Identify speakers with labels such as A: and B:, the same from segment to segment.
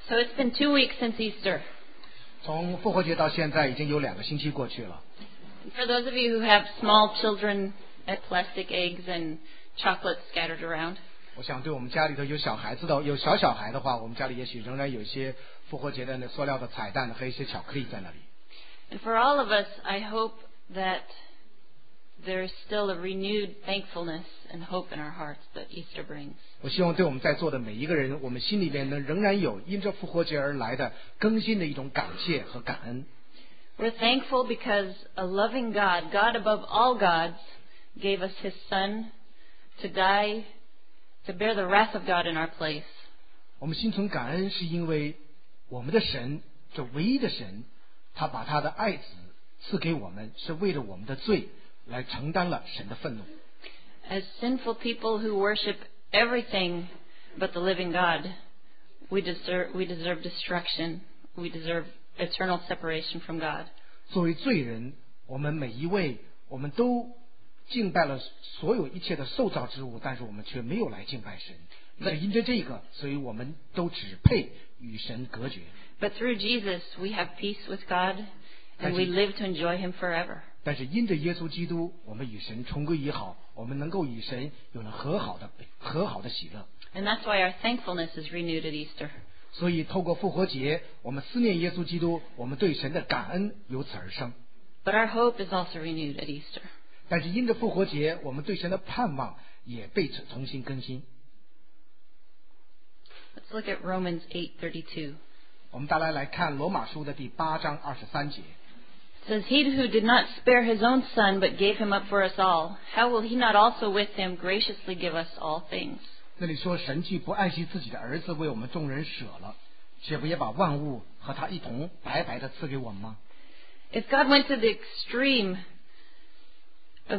A: So it's been 2 weeks since Easter.
B: 从复活节到现在已经有2个星期过去了。
A: For those of you who have small children, plastic eggs and chocolate scattered around.
B: 我想对我们家里头有小孩的话，我们家里也许仍然有一些复活节的那塑料的彩蛋和一些巧克力在那里。
A: And for all of us, I hope that there's still a renewed thankfulness and hope in our hearts that Easter brings.
B: 我希望对我们在座的每一个人，我们心里边呢仍然有因着复活节而来的更新的一种感谢和感恩。
A: We're thankful because a loving God, God above all gods, gave us His Son to die, to bear the wrath of God in our place.
B: 我们心存感恩，是因为我们的神，这唯一的神，他把他的爱子赐给我们，是为了我们的罪来承担了神的愤怒。
A: As sinful people who worship everything but the living God, we deserve destruction. We deserve eternal separation from God.
B: 作为罪人，我们每一位，我们都敬拜了所有一切的受造之物，但是我们却没有来敬拜神。因着这个，所以我们都只配与神隔绝。
A: But through Jesus, we have peace with God, and we live to enjoy Him forever.
B: 但是因着耶稣基督，我们与神重归于好，我们能够与神有了和好的喜乐。
A: And that's why our thankfulness is renewed at Easter.
B: 所以透过复活节，我们思念耶稣基督，我们对神的感恩由此而生。
A: But our hope is also renewed at Easter.
B: 但是因着复活节，我们对神的盼望也被重新更新。
A: Let's look at Romans 8:32.
B: 我们大家来看罗马书的第8章23节。
A: It says, He who did not spare His own Son, but gave Him up for us all, how will He not also with Him graciously give us all things?
B: 那里说，神既不爱惜自己的儿子，为我们众人舍了，岂不也把万物和他一同白白的赐给我们吗？
A: If God went to the extreme of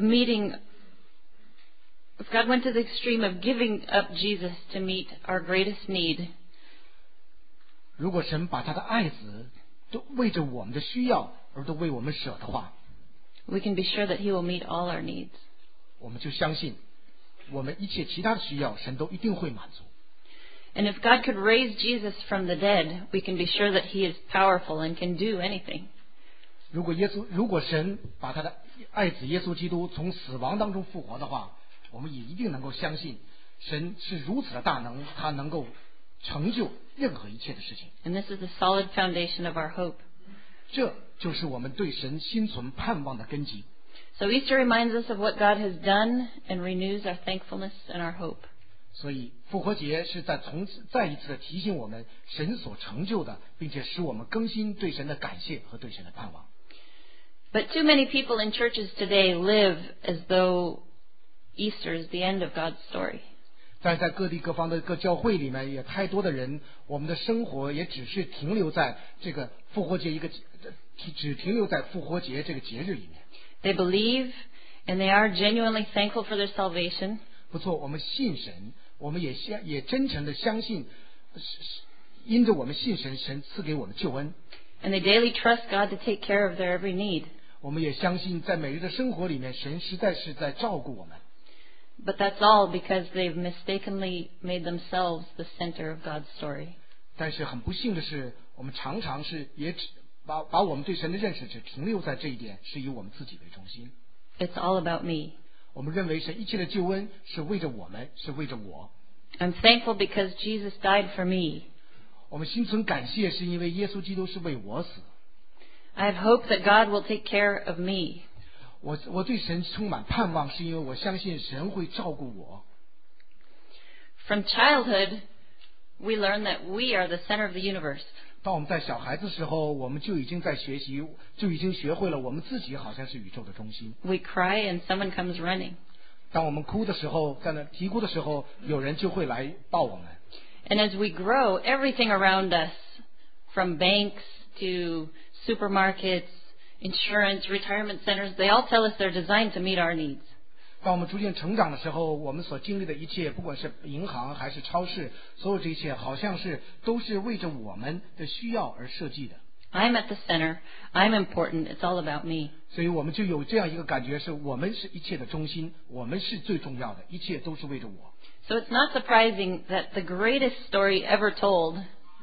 A: giving up Jesus to meet our greatest need,
B: 如果神把他的爱子都为着我们的需要而都为我们舍的话，
A: we can be sure that He will meet all our needs.
B: 我们就相信我们一切其他的需要神都一定会满足。
A: And if God could raise Jesus from the dead, we can be sure that He is powerful and can do anything.
B: 如果神把他的爱子耶稣基督从死亡当中复活的话，我们也一定能够相信神是如此的大能，他能够成就任何一切的事情。
A: And this is the solid foundation of our hope.
B: 这就是我们对神心存盼望的根基。
A: So Easter reminds us of what God has done and renews our thankfulness and our hope.
B: 所以复活节是再一次的提醒我们神所成就的，并且使我们更新对神的感谢和对神的盼望。
A: But too many people in churches today live as though Easter is the end of God's story.
B: 但是在各地各方的各教会里面，也太多的人，我们的生活也只是停留在这个复活节只停留在复活节这个节日里面。
A: They believe and they are genuinely thankful for their salvation.
B: 不错，我们信神，我们也真诚的相信，因着我们信神，神赐给我们救恩。
A: And they daily trust God to take care of their every need.
B: 我们也相信，在每日的生活里面，神实在是在照顾我们。
A: But that's all because they've mistakenly made themselves the center of God's story.
B: 但是很不幸的是，我们常常是也只把我们对神的认识只停留在这一点，是以我们自己为中心。
A: It's all about me.
B: 我们认为神一切的救恩是为着我们，是为着我。
A: I'm thankful because Jesus died for me.
B: 我们心存感谢，是因为耶稣基督是为我死。
A: I have hope that God will take care of me.
B: 我对神充满盼望，是因为我相信神会照顾我。
A: From childhood, we learn that we are the center of the universe.
B: 当我们在小孩子时候，我们就已经在学习，就已经学会了我们自己好像是宇宙的中心。
A: We cry and someone comes running.
B: 当我们哭的时候，在那啼哭的时候，有人就会来抱我们。
A: And as we grow, everything around us, from banks to supermarkets, insurance, retirement centers, they all tell us they're designed to meet our needs.
B: 当我们逐渐成长的时候，我们所经历的一切，不管是银行还是超市，所有这一切好像是都是为着我们的需要而设计的。
A: I'm at the center. I'm important. It's all about me.
B: 所以我们就有这样一个感觉，是我们是一切的中心，我们是最重要的，一切都是为着我。
A: So it's not surprising that the greatest story ever told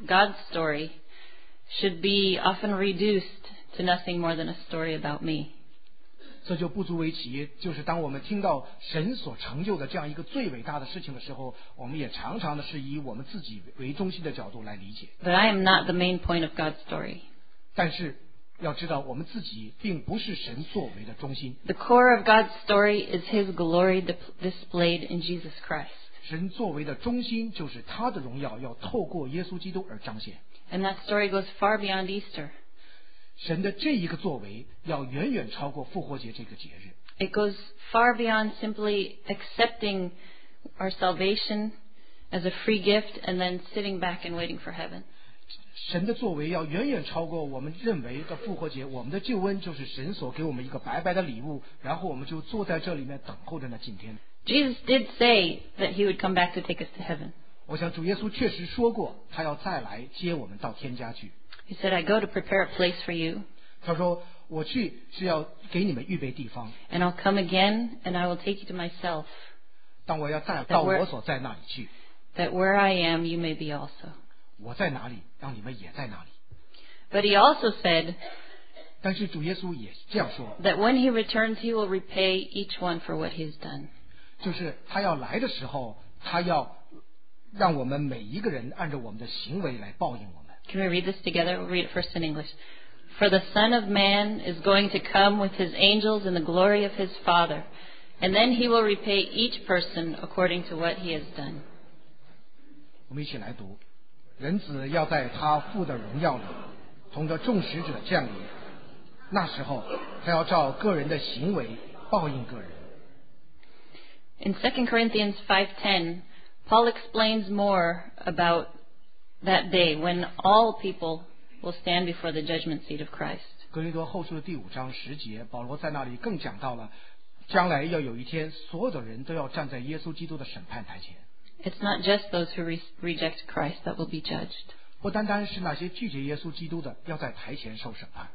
A: God's story, should be often reduced to nothing more than a story about me.
B: 这就不足为奇，就是当我们听到神所成就的这样一个最伟大的事情的时候，我们也常常的是以我们自己为中心的角度来理解。
A: But I am not the main point of God's story.
B: 但是要知道，我们自己并不是神作为的中心。
A: The core of God's story is His glory displayed in Jesus Christ.
B: 神作为的中心就是他的荣耀要透过耶稣基督而彰显。
A: And that story goes far beyond Easter.
B: 神的这一个作为要远远超过复活节这个节日。
A: It goes far beyond simply accepting our salvation as a free gift and then sitting back and waiting for heaven.
B: 神的作为要远远超过我们认为的复活节，我们的救恩就是神所给我们一个白白的礼物，然后我们就坐在这里面等候着那今天。
A: Jesus did say that He would come back to take us to heaven.
B: 我想主耶稣确实说过，他要再来接我们到天家去。
A: He said, I go to prepare a place for you,
B: 他说我去是要给你们预备地方，
A: and I'll come again, and I will take you to myself,
B: 当我要再到我所在那里去，
A: that where I am, you may be also.
B: 我在哪里，让你们也在哪里。
A: But He also said
B: 但是主耶稣也这样说，
A: that when He returns, He will repay each one for what He has done.
B: 就是他要来的时候，他要让我们每一个人按照我们的行为来报应我们。
A: Can we read this together? We'll read it first in English. For the Son of Man is going to come with His angels in the glory of His Father, and then He will repay each person according to what he has done.
B: 我们一起来读：人子要在他父的荣耀里，同着众使者降临。那时候，他要照个人的行为报应个人。
A: In 2 Corinthians 5:10, Paul explains more about that day when all people will stand before the judgment seat of Christ.
B: 格林多后书的第5章10节，保罗在那里更讲到了，将来要有一天，所有的人都要站在耶稣基督的审判台前。
A: It's not just those who reject Christ that will be judged.
B: 不单单是那些拒绝耶稣基督的，要在台前受审判。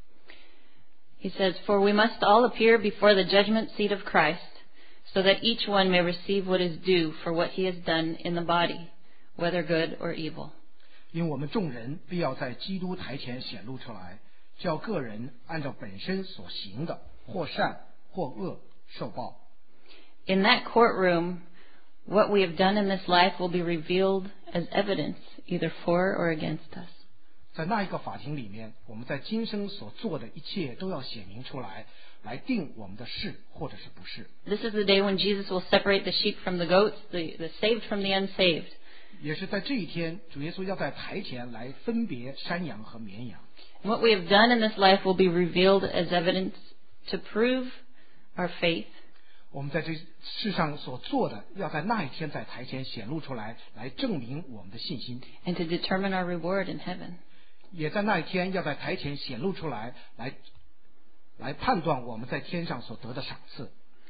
A: He says, For we must all appear before the judgment seat of Christ, so that each one may receive what is due for what he has done in the body, whether good or evil.
B: 因我们众人必要在基督台前显露出来，叫个人按照本身所行的，或善或恶受报。
A: In that courtroom, what we have done in this life will be revealed as evidence, either for or against us.
B: 在那一个法庭里面，我们在今生所做的一切都要显明出来，来定我们的是或者是不是。
A: This is the day when Jesus will separate the sheep from the goats, the saved from the unsaved.
B: 也是在这一天，主耶稣要在台前来分别山羊和绵羊。
A: What we have done in this life will be revealed as evidence to prove our faith.
B: 我们在这世上所做的，要在那一天在台前显露出来，来证明我们的信心。
A: And to determine our reward in heaven.
B: 也在那一天要在台前显露出来，来判断我们在天上所得的赏赐。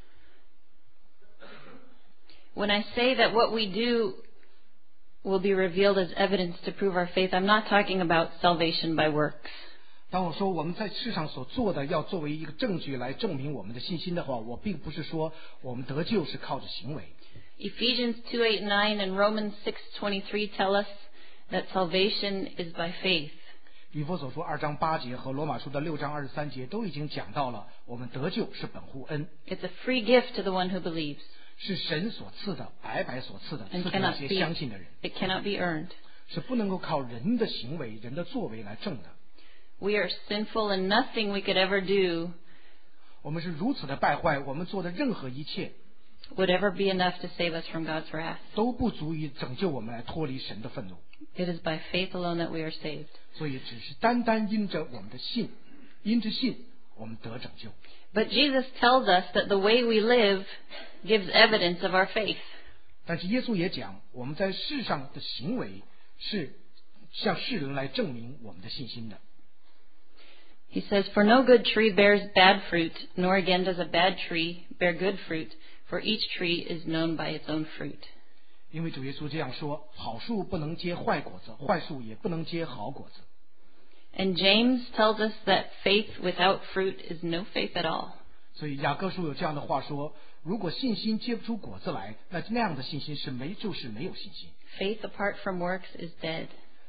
A: When I say that what we do will be revealed as evidence to prove our faith, I'm not talking about salvation by works.
B: 当我说我们在世上所做的要作为一个证据来证明我们的信心的话，我并不是说我们得救是靠着行为。
A: Ephesians 2:8-9 and Romans 6:23 tell us that salvation is by faith.
B: 以弗所书2章8节和罗马书的6章23节都已经讲到了，我们得救是本乎恩，
A: It's a free gift to the one who believes.
B: 是神所赐的，白白所赐的，
A: And
B: 赐给那
A: cannot
B: 些
A: be,
B: 相信的人，
A: it cannot be earned.
B: 是不能够靠人的行为、人的作为来挣的。
A: We are sinful and nothing we could ever do
B: 我们是如此的败坏，我们做的任何一切
A: would ever be enough to save us from God's wrath.
B: 都不足以拯救我们来脱离神的愤怒。
A: It is by faith alone that we are saved.
B: 所以只是单单因着我们的信，因着信我们得拯救。
A: But Jesus tells us that the way we live gives evidence of our faith.
B: 但是耶稣也讲，我们在世上的行为是向世人来证明我们的信心的。
A: He says, For no good tree bears bad fruit, nor again does a bad tree bear good fruit, for each tree is known by its own fruit.
B: 因为主耶稣这样说，好树不能结坏果子，坏树也不能结好果子。
A: And James tells us that faith without fruit is no faith at all.
B: 所以雅各书有这样的话说，如果信心结不出果子来，那样的信心就是没有信心。
A: Faith apart from works is dead.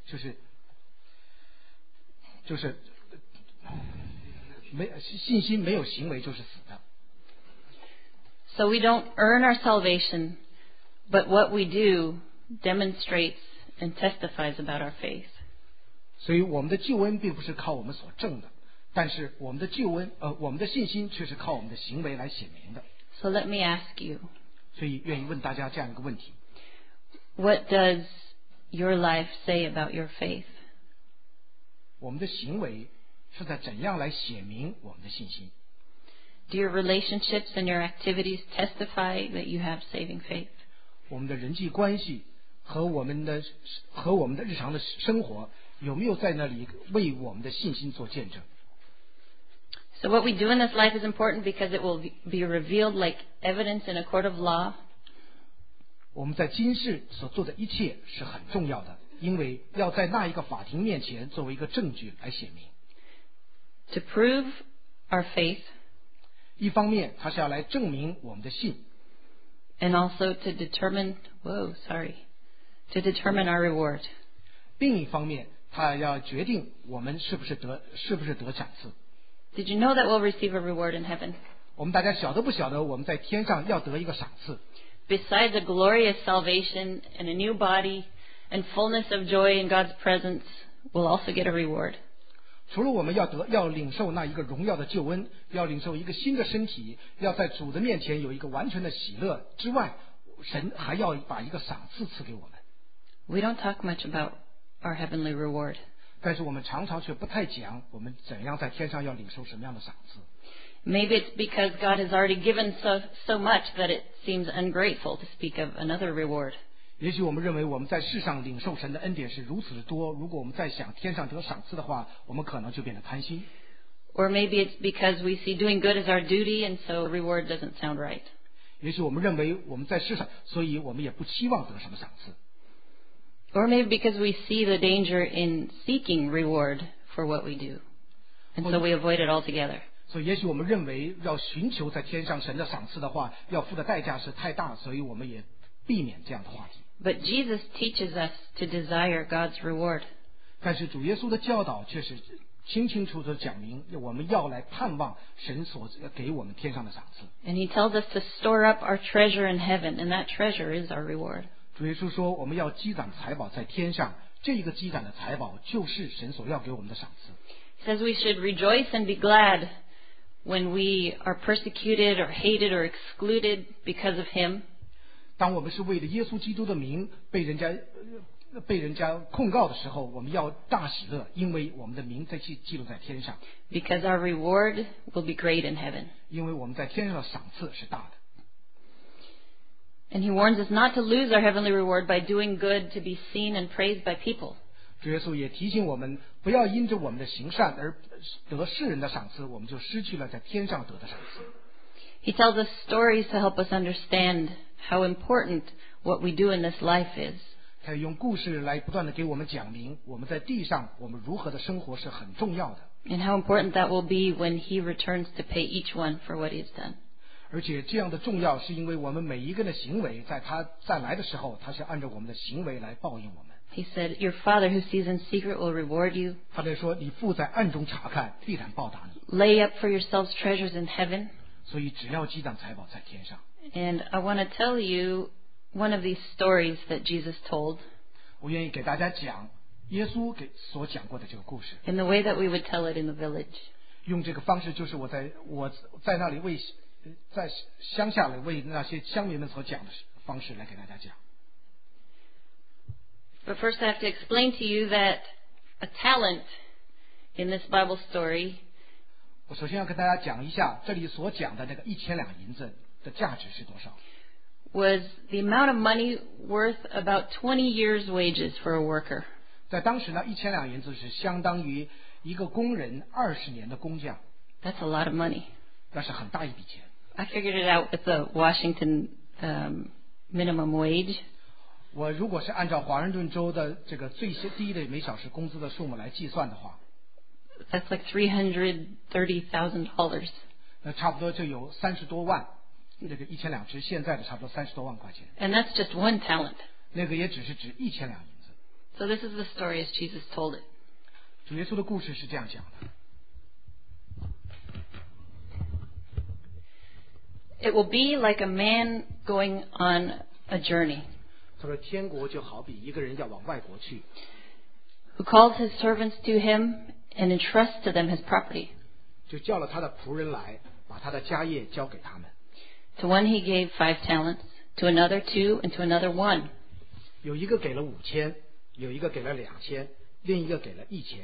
B: 信心没有行为就是死的。
A: So we don't earn our salvation, but what we do demonstrates and testifies about our faith.
B: 所以我们的救恩并不是靠我们所挣的，但是我们的信心却是靠我们的行为来显明的。
A: So let me ask you,
B: 所以愿意问大家这样一个问题：
A: what does your life say about your faith?
B: 我们的行为是在怎样来显明我们的信心？
A: Do your relationships and your activities testify that you have saving faith?
B: 我们的人际关系和我们的日常的生活有没有在那里为我们的信心做见证？
A: So what we do in this life is important because it will be revealed like evidence in a court of law.
B: 我们在今世所做的一切是很重要的，因为要在那一个法庭面前作为一个证据来显明。
A: To prove our faith,
B: 一方面，它是要来证明我们的信，
A: and also to determine our reward.
B: 另一方面，它要决定我们是不是得赏赐。
A: Did you know that we'll receive a reward in heaven?
B: 我们大家晓得不晓得，我们在天上要得一个赏赐？
A: Besides a glorious salvation and a new body and fullness of joy in God's presence, we'll also get a reward.
B: 除了我们要领受那一个荣耀的救恩，要领受一个新的身体，要在主的面前有一个完全的喜乐之外，神还要把一个赏赐赐给我们。
A: We don't talk much about our heavenly reward.
B: 但是我们常常却不太讲我们怎样在天上要领受什么样的赏赐。
A: Maybe it's because God has already given so much that it seems ungrateful to speak of another reward.
B: 也许我们认为我们在世上领受神的恩典是如此的多，如果我们再想天上得赏赐的话，我们可能就变得贪心。
A: Or maybe it's because we see doing good as our duty and so reward doesn't sound right.
B: 也许我们认为我们在世上，所以我们也不期望得什么赏赐。
A: Or maybe because we see the danger in seeking reward for what we do. And so we avoid it altogether.
B: 所以也许我们认为要寻求在天上神的赏赐的话，要付的代价是太大，所以我们也避免这样的话题。
A: But Jesus teaches us to desire God's reward.
B: 但是主耶稣的教导却是清清楚楚地讲明，我们要来盼望神所给我们天上的赏赐。
A: And he tells us to store up our treasure in heaven, and that treasure is our reward.
B: 主耶稣说，我们要积攒财宝在天上，这一个积攒的财宝就是神所要给我们的赏赐。
A: He says we should rejoice and be glad when we are persecuted or hated or excluded because of him.
B: 当我们是为了耶稣基督的名被人家控告的时候，我们要大喜乐，因为我们的名在记录在天上。
A: Because our reward will be great in heaven.
B: 因为我们在天上的赏赐是大的。
A: And he warns us not to lose our heavenly reward by doing good to be seen and praised by people.
B: 主耶稣也提醒我们，不要因着我们的行善而得世人的赏赐，我们就失去了在天上得的赏赐。
A: He tells us stories to help us understand how important what we do in this life is.
B: 他用故事来不断的给我们讲明，我们在地上我们如何的生活是很重要的。
A: And how important that will be when he returns to pay each one for what he's done.
B: 而且这样的重要，是因为我们每一个人的行为，在他再来的时候，他是按照我们的行为来报应我们。
A: He said, Your Father who sees in secret will reward you.
B: 他在说，你父在暗中查看，必然报答你。
A: Lay up for yourselves treasures in heaven.
B: 所以只要积攒财宝在天上。
A: And I want to tell you one of these stories that Jesus told
B: 我愿意给大家讲耶稣所讲过的这个故事，
A: in the way that we would tell it in the village.
B: 用这个方式，就是我在那里在乡下里为那些乡民们所讲的方式来给大家讲。
A: But first I have to explain to you that a talent in this Bible story
B: 我首先要跟大家讲一下，这里所讲的那个1000两银子的价值是多少。
A: was the amount of money worth about 20 years' wages for a worker.
B: 在当时呢，1000两银子是相当于一个工人20年的工价，
A: That's a lot of money.
B: 那是很大一笔钱。
A: I figured it out with the Washington minimum wage.
B: 我如果是按照华盛顿州的这个最低的每小时工资的数目来计算的话，
A: That's like $330,000.
B: 那差不多就有30多万。这个1000两值现在的差不多30多万块钱。
A: And that's just one talent.
B: 那个也只是指1000两银子。
A: So this is the story as Jesus told it.
B: 主耶稣的故事是这样讲的。
A: It will be like a man going on a journey,
B: 他说天国就好比一个人要往外国去，
A: who calls his servants to him and entrusts to them his property.
B: 就叫了他的仆人来，把他的家业交给他们。
A: To one he gave 5 talents, to another 2, and to another 1.
B: 有一个给了5000，有一个给了2000，另一个给了1000。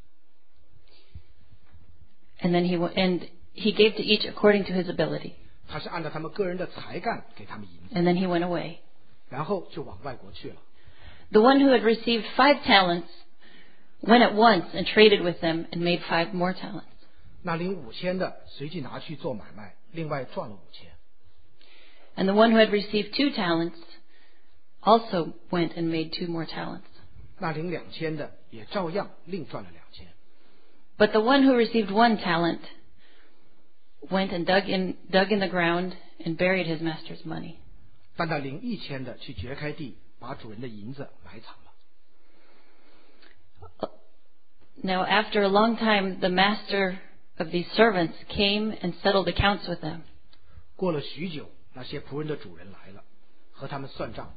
A: And then he gave to each according to his ability.
B: 他是按照他们个人的才干给他们银子，
A: And then he went away.
B: 然后就往外国去了。
A: The one who had received 5 talents went at once and traded with them and made 5 more talents.
B: 那领5000的随即拿去做买卖，另外赚了5000。
A: And the one who had received 2 talents also went and made 2 more talents.
B: 那领2000的也照样另赚了2000。
A: But the one who received 1 talent went and dug in the ground and buried his master's money.
B: 但那领1000的去掘开地，把主人的银子埋藏了。
A: Now after a long time, the master of these servants came and settled accounts with them.
B: 过了许久，那些仆人的主人来了，和他们算账。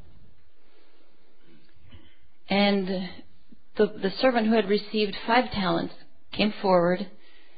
A: And the servant who had received 5 talents came forward,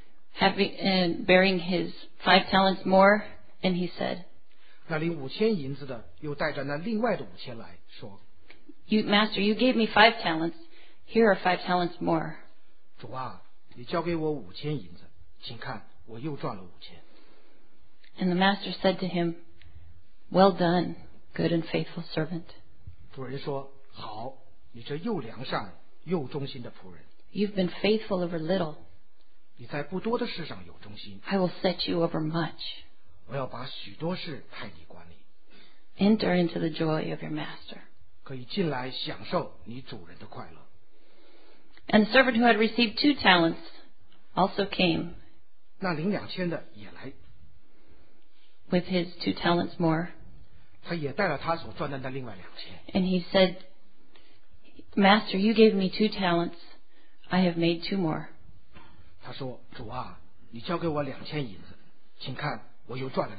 A: bearing his 5 talents more, and he said,
B: 那领5000银子的又带着那另外的5000来说
A: Master, you gave me 5 talents. Here are 5 talents more.：“
B: 主啊，你交给我5000银子，请看，我又赚了5000。”
A: And the master said to him, Well done, good and faithful servant.
B: 主人说：“好，你这又良善又忠心的仆人，
A: You've been faithful over little.
B: 你在不多的事上有忠心，
A: I will set you over much.
B: 我要把许多事派你管理，
A: Enter into the joy of your master.
B: 可以进来享受你主人的快乐。”
A: And the servant who had received 2 talents also came
B: 那领2000的也来，
A: with his 2 talents more.
B: 他也带了他所赚的那另外2000。
A: And he said, Master, you gave me 2 talents. I have made 2 more.
B: 他说：“主啊，你交给我2000银子，请看，我又赚了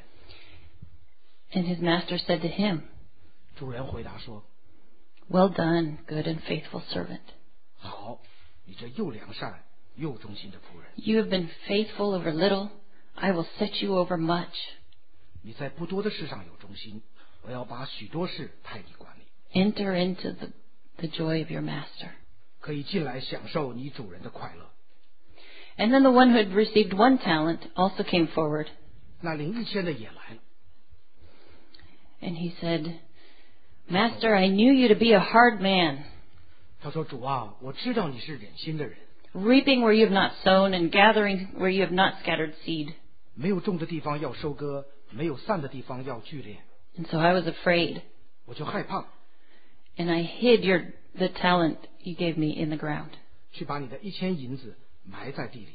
B: 2000。”
A: And his master said to him,
B: 主人回答说
A: Well done, good and faithful servant.
B: 好，你这又良善又忠心的仆人，
A: You have been faithful over little. I will set you over much.
B: 你在不多的事上有忠心，我要把许多事派你管理，
A: Enter into the joy of your master.
B: 可以进来享受你主人的快乐。
A: And then the one who had received 1 talent also came forward.
B: 那领1000的也来了，
A: And he said, Master, I knew you to be a hard man,
B: 他说：“主啊，我知道你是忍心的人，
A: reaping where you have not sown and gathering where you have not scattered seed.
B: 没有种的地方要收割，没有散的地方要聚敛。”
A: And so I was afraid,
B: 我就害怕，
A: and I hid the talent you gave me in the ground.
B: 去把你的1000银子埋在地里。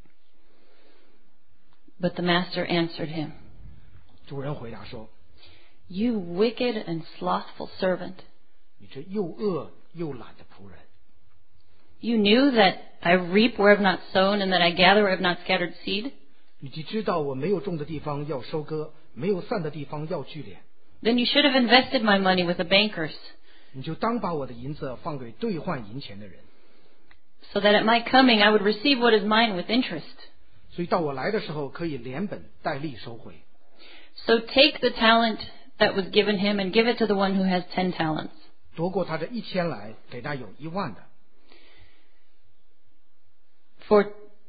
A: But the master answered him,
B: 主人回答说
A: You wicked and slothful servant.
B: 你这又饿又懒的仆人，
A: You knew that I reap where I have not sown and that I gather where I have not scattered seed?
B: 你既知道我没有种的地方要收割，没有散的地方要聚敛，
A: Then you should have invested my money with the bankers,
B: 你就当把我的银子放给兑换银钱的人，
A: so that at my coming I would receive what is mine with interest.
B: 所以到我来的时候可以连本带利收回。
A: So take the talent that was given him and give it to the one who has 10 talents.
B: 夺过他这1000来，给他有10000的。
A: For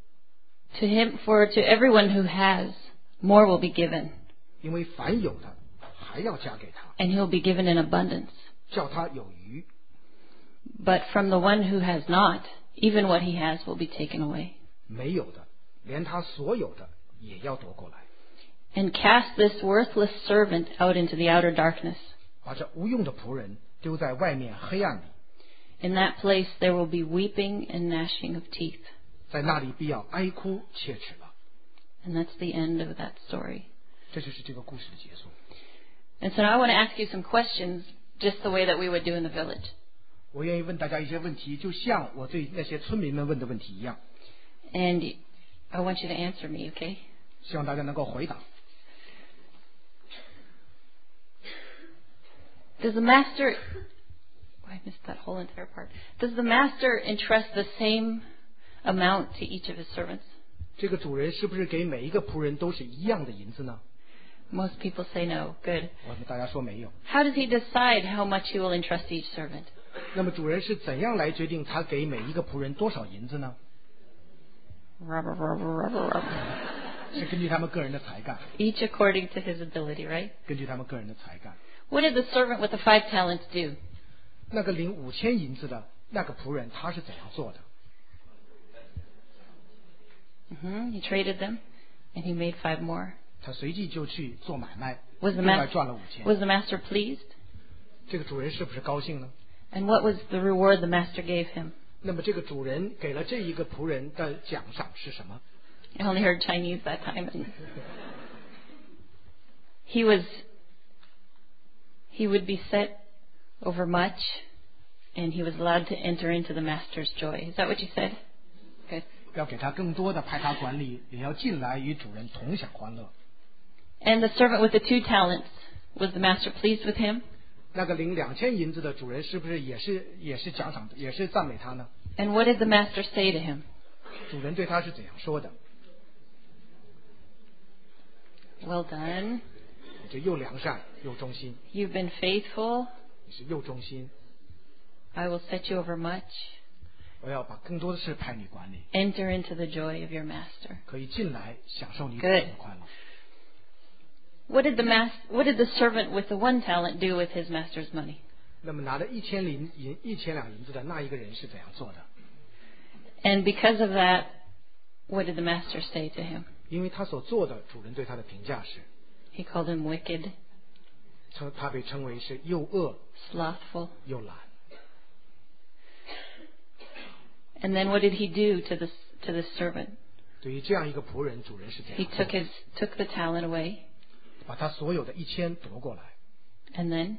A: to everyone who has, more will be given,
B: 因为凡有的还要加给他，
A: and he will be given in abundance.
B: 叫他有余；
A: But from the one who has not, even what he has will be taken away.
B: 没有的，连他所有的也要夺过来。
A: And cast this worthless servant out into the outer darkness.
B: 把这无用的仆人丢在外面黑暗里，
A: In that place there will be weeping and gnashing of teeth.
B: 在那里必要哀哭切齿了。
A: And that's the end of that story.
B: 这就是这个故事的结束。
A: And so now I want to ask you some questions, just the way that we would do in the village.
B: 我愿意问大家一些问题，就像我对那些村民们问的问题一样。
A: And I want you to answer me, okay?
B: 希望大家能够回答。
A: Does the master... I missed that whole entire part. Does the master entrust the same amount to each of his servants?
B: 这个主人是不是给每一个仆人都是一样的银子呢？
A: Most people say no. Good.
B: 我们大家说没有。
A: How does he decide how much he will entrust each servant?
B: 那么主人是怎样来决定他给每一个仆人多少银子呢？
A: Rubber, rubber, rubber, rubber.
B: 是根据他们个人的才干，
A: Each according to his ability, right?
B: 根据他们个人的才干。
A: What did the servant with the 5 talents do?
B: 那个领5000银子的那个仆人他是怎样做的？
A: He traded them, and he made 5 more.
B: 他随即就去做买卖，
A: Was the
B: 另外赚了5000。
A: Was the master pleased?
B: 这个主人是不是高兴呢？
A: And what was the reward the master gave him?
B: 那么这个主人给了这一个仆人的奖赏是什么？
A: I only heard Chinese that time. And he would be set over much, and he was allowed to enter into the master's joy. Is that what you said? Good.
B: 要给他更多的派他管理，也要进来与主人同享欢乐。
A: And the servant with the 2 talents, was the master pleased with him?
B: 那个领2000银子的主人是不是也是奖赏，也是赞美他呢？
A: And what did the master say to him?
B: 主人对他是怎样说的？
A: Well done.
B: 你这又良善又忠心，
A: You've been faithful.
B: 你是又忠心，
A: I will set you over much.
B: 我要把更多的事派你管理，
A: Enter into the joy of your master.
B: 可以进来享受你主
A: Good.
B: 人的快乐。
A: What did the servant with the 1 talent do with his master's money?
B: 那么拿着1000两银子的那一个人是怎样做的？
A: And because of that, what did the master say to him?
B: 因为他所做的，主人对他的评价是，
A: He called him wicked,
B: 他被称为是又恶
A: slothful.
B: 又懒。
A: And then what did he do to this servant?
B: 对于这样一个仆人，主人是怎
A: He
B: 样做的？
A: took the talent away,
B: 把他所有的1000夺过来，
A: and then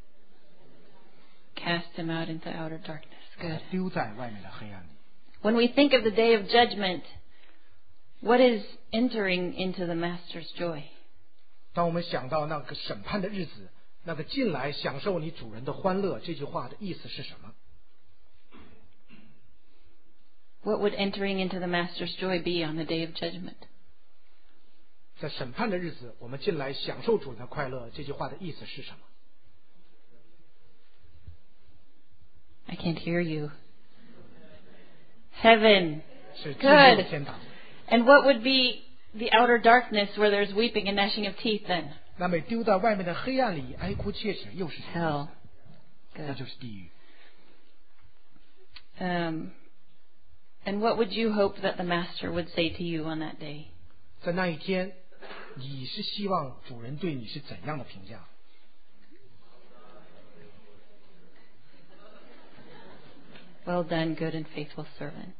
A: cast him out into outer darkness.
B: 把他
A: Good.
B: 丢在外面的黑暗里。
A: When we think of the day of judgment, what is entering into the master's joy?
B: 当我们想到那个审判的日子，那个进来享受你主人的欢乐，这句话的意思是什么？
A: What would entering into the master's joy be on the day of judgment?
B: 在审判的日子，我们进来享受主人的快乐，这句话的意思是什么？
A: I can't hear you. Heaven.
B: 是基督的
A: Good.
B: 天堂。
A: And what would be the outer darkness where there's weeping and gnashing of teeth then?
B: 那么丢在外面的黑暗里哀哭切齿，又是什么？
A: Hell.
B: 那
A: Good.
B: 就是地狱。
A: And what would you hope that the master would say to you on that day?
B: 在那一天，你是希望主人对你是怎样的评价？
A: Well done, good and faithful servant.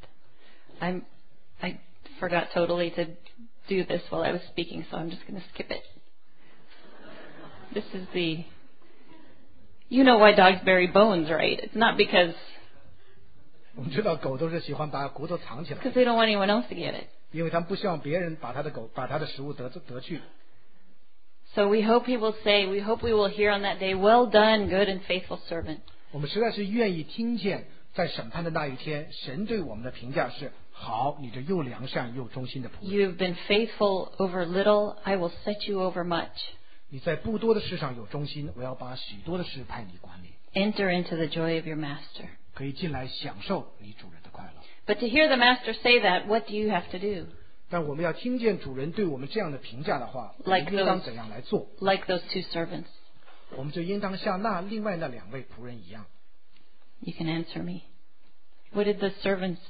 A: I forgot totally to do this while I was speaking, so I'm just going to skip it. This is you know why dogs bury bones, right? It's not because
B: 我们知道狗都是喜欢把骨头藏起来，
A: they don't want anyone else to get it.
B: 因为他们不希望别人把他的食物得去。
A: So we hope we will hear on that day, well done, good and faithful servant.
B: 我们实在是愿意听见，在审判的那一天，神对我们的评价是：好，你这又良善又忠心的仆人。
A: You have been faithful over little, I will set you over much.
B: 你在不多的事上有忠心，我要把许多的事派你管理，
A: Enter into the joy of your master.
B: 可以进来享受你主人的快乐。
A: But to hear the master say that, what do you have to do?
B: 但我们要听见主人对我们这样的评价的话，我
A: Like
B: 们应当怎样来做？
A: Like those 2 servants.
B: 我们就应当像另外那2位仆人一样。
A: You can answer me. What did the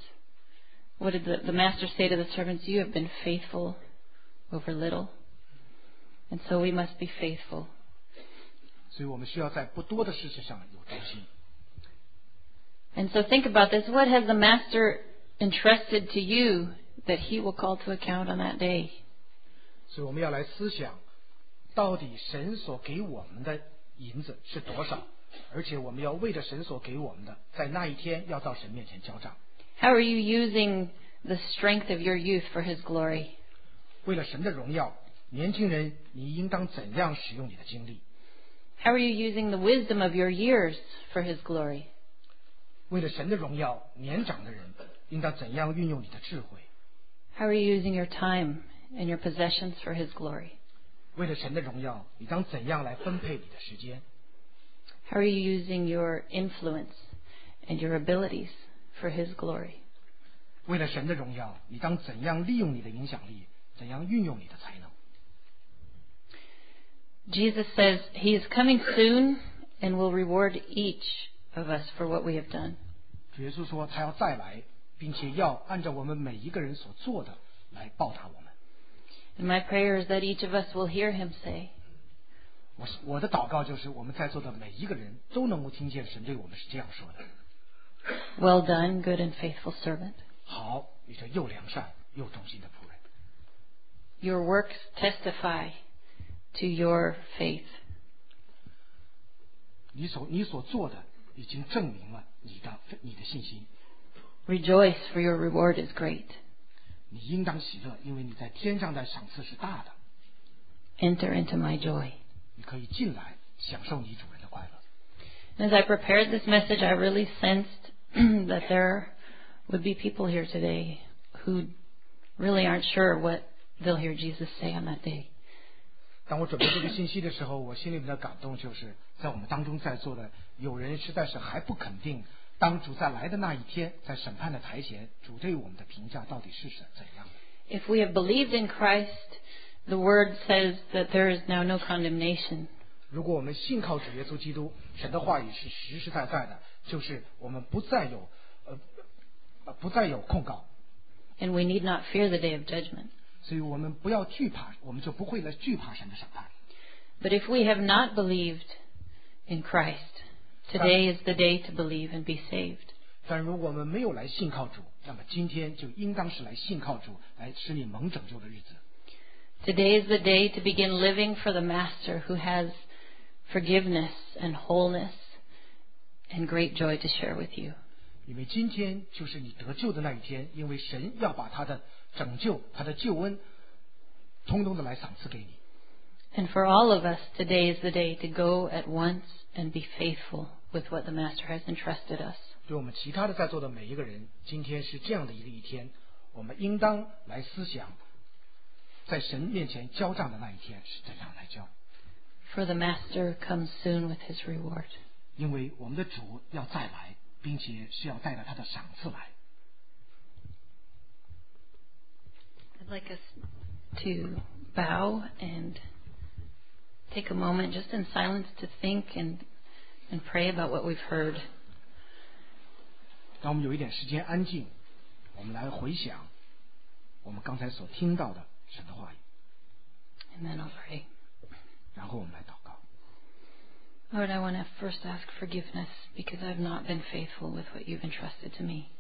A: master say to the servants? You have been faithful over little, and so we must be faithful.
B: 所以我们需要在不多的事情上有忠心。
A: And so think about this. What has the master entrusted to you that he will call to account on that day?
B: 所以我们要来思想，到底神所给我们的银子是多少？ 而且我们要为着神所给我们的，在那一天要到神面前交账。
A: How are you using the strength of your youth for His glory?
B: 为了神的荣耀，年轻人，你应当怎样使用你的精力？
A: How are you using the wisdom of your years for His glory?
B: 为了神的荣耀，年长的人应当怎样运用你的智慧？
A: How are you using your time and your possessions for His glory?
B: 为了神的荣耀，你当怎样来分配你的时间？
A: How are you using your influence and your abilities for His glory?
B: 为了神的荣耀，你当怎样利用你的影响力？怎样运用你的才能？
A: Jesus says He is coming soon and will reward each of us for what we have done.
B: 主耶稣说他要再来，并且要按照我们每一个人所做的来报答我们。
A: And my prayer is that each of us will hear Him say,
B: 我的祷告就是我们在座的每一个人都能够听见神对我们是这样说的：
A: "Well done, good and faithful servant.
B: 好，你这又良善又忠心的仆人，
A: Your works testify to your faith."
B: 你所做的已经证明了你的信心。
A: Rejoice, for your reward is great.
B: 你应当喜乐，因为你在天上的赏赐是大的。
A: Enter into my joy.
B: 你可以进来享受你主人的快乐。
A: As I prepared this message, I really sensed that there would be people here today who really aren't sure what they'll hear Jesus say on that day.
B: 当我准备这个信息的时候，我心里面的感动就是在我们当中在座的有人实在是还不肯定，当主再来的那一天，在审判的台前，主对我们的评价到底是怎样的。
A: If we have believed in Christ, the Word says that there is now no condemnation.
B: 如果我们信靠主耶稣基督，神的话语是实实在在的，就是我们不再有控告，
A: And we need not fear the day of judgment.
B: 所以我们不要惧怕，我们就不会来惧怕神的审判。
A: But if we have not believed in Christ, today is the day to believe and be saved.
B: 但如果我们没有来信靠主，那么今天就应当是来信靠主，来使你蒙拯救的日子。
A: Today is the day to begin living for the Master who has forgiveness and wholeness and great joy to share with you.
B: 因为今天就是你得救的那一天，因为神要把他的拯救、他的救恩，通通的来赏赐给你。
A: And for all of us, today is the day to go at once and be faithful with what the Master has entrusted us.
B: 对我们其他的在座的每一个人，今天是这样的一天，我们应当来思想，在神面前交账的那一天是怎样来交。
A: For the Master comes soon with his reward.
B: 因为我们的主要再来，并且是要带着他的赏赐来。
A: I'd like us to bow and take a moment just in silence to think and pray about what we've heard.
B: 让我们有一点时间安静，我们来回想我们刚才所听到的神的话语，
A: And then I'll pray.
B: 然后我们来祷告。
A: Lord, I want to first ask forgiveness because I've not been faithful with what you've entrusted to me.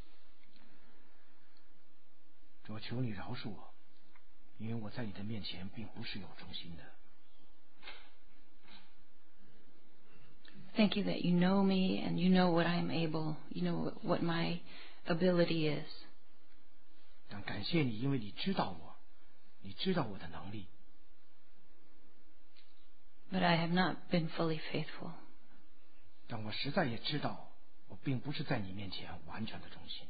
B: 主，我求你饶恕我，因为我在你的面前并不是有忠心的。
A: Thank you that you know me and you know what I'm able, you know what my ability is.
B: 但感谢你，因为你知道我，你知道我的能力。
A: But I have not been fully faithful.
B: 但我实在也知道，我并不是在你面前完全的忠心。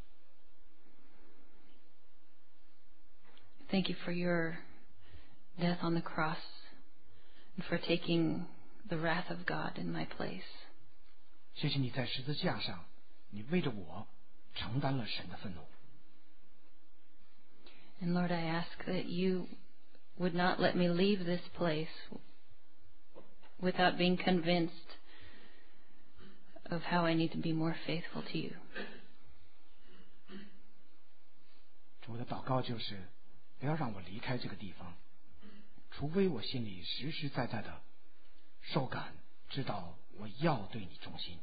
A: Thank you for your death on the cross and for taking the wrath of God in my place.
B: 谢谢你在十字架上，你为着我承担了神的愤怒。
A: And Lord, I ask that you would not let me leave this place without being convinced of how I need to be more faithful to you.
B: 主，我的祷告就是不要让我离开这个地方，除非我心里实实在在的受感，知道我要对你忠心。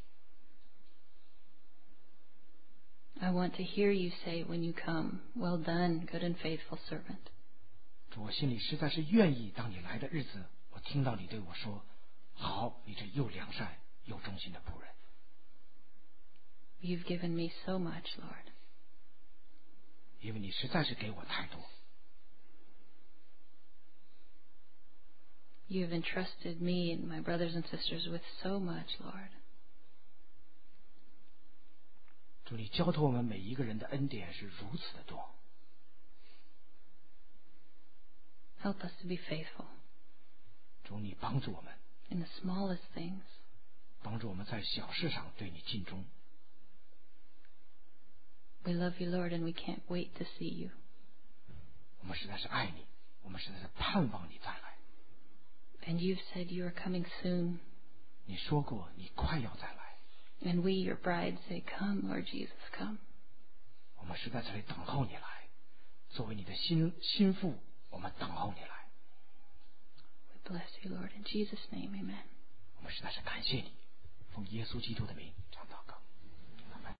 A: I want to hear you say when you come, "Well done, good and faithful servant."
B: 主，我心里实在是愿意，当你来的日子，我听到你对我说：“好，你这又良善有忠心的仆人。
A: You've given me so much, Lord.
B: 因为你实在是给我太多。
A: You have entrusted me and my brothers and sisters with so much, Lord.
B: 主，你交托我们每一个人的恩典是如此的多。
A: Help us to be faithful
B: 主，你帮助我们，
A: in the smallest things.
B: 帮助我们在小事上对你尽忠。
A: We love you, Lord, and we can't wait to see you.
B: 我们实在是爱你，我们实在是盼望你再来。
A: And you've said you are coming soon.
B: 你说过你快要再来，
A: And we, your bride, say, Come, Lord Jesus, come.
B: 我们是在这里等候你来，作为你的心腹，我们等候你来。
A: We bless you, Lord, in Jesus' name, amen.
B: 我们实在是感谢你，奉耶稣基督的名这样祷告。